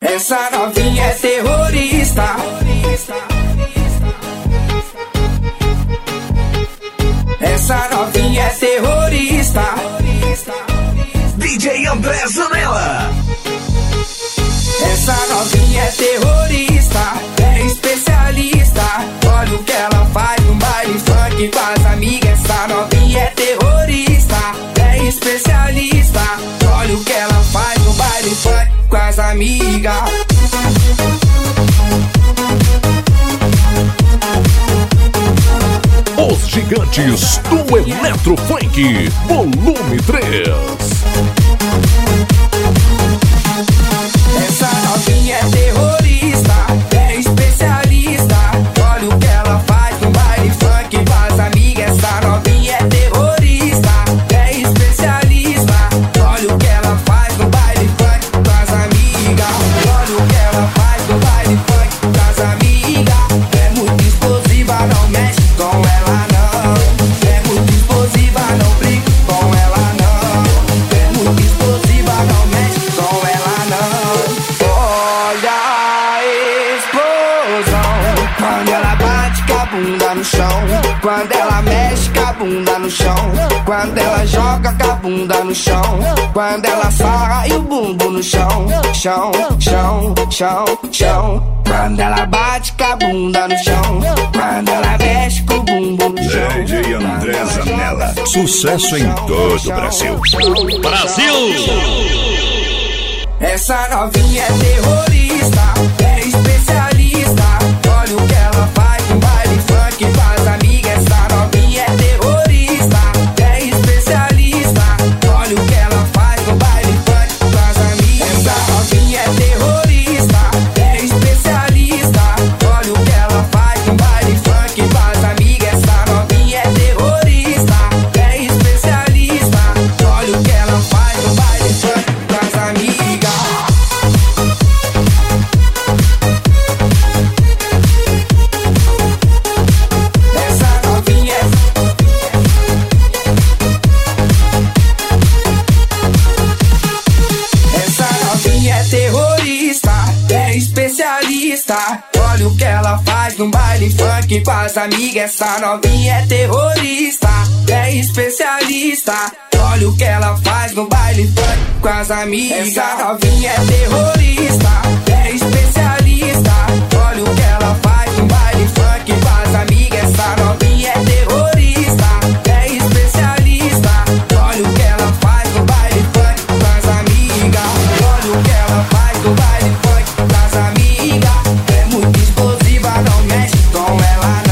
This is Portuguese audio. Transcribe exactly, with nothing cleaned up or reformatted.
Essa novinha é terrorista. Essa novinha é terrorista. D J André Zanella. Essa novinha é terrorista, é especialista. Olha o que ela faz no baile funk com as amigas. Essa novinha é terrorista, é especialista. Olha o que ela faz no baile funk com as amigas. Os gigantes do Eletrofunk, volume três. Essa novinha é terrorista, é especialista. Olha o que ela faz no baile funk com as amigas. Essa novinha é terrorista, é especialista. Olha o que ela faz no baile funk com as amigas. Olha o que ela faz no baile funk com as amigas. É muito explosiva, não mexe com ela não. É muito explosiva, não brinca com ela não. É muito explosiva, não mexe com ela não. Olha a explosão quando ela bate com a bunda no chão, quando ela mexe com a bunda no chão, quando ela joga com a bunda no chão, quando ela sarra e o bumbum no chão, chão, chão, chão, chão. Quando ela bate com a bunda no chão, quando ela mexe com o bumbum no chão. D J André Zanella. Sucesso em todo o Brasil. Brasil! Essa novinha é terrorista, é especialista. Olha o que ela faz no baile funk com as amigas. Essa novinha é terrorista, é especialista. Olha o que ela faz no baile funk com as amigas. Essa novinha é terrorista, é especialista. Olha o que ela faz no baile funk com as amigas. Essa novinha é terrorista, é especialista. Olha o que ela faz no baile funk com as amigas. Especialista, olha o que ela faz no baile funk com as amigas. Essa novinha é terrorista, é especialista. Olha o que ela faz no baile funk com as amigas. Essa novinha é terrorista, é especialista. Olha o que ela faz no baile funk com as amigas. Essa novinha é terrorista, é especialista. Olha o que ela faz no baile funk com as amigas. Olha o que ela faz no baile funk com as amigas. É muito explosiva, não mexe com ela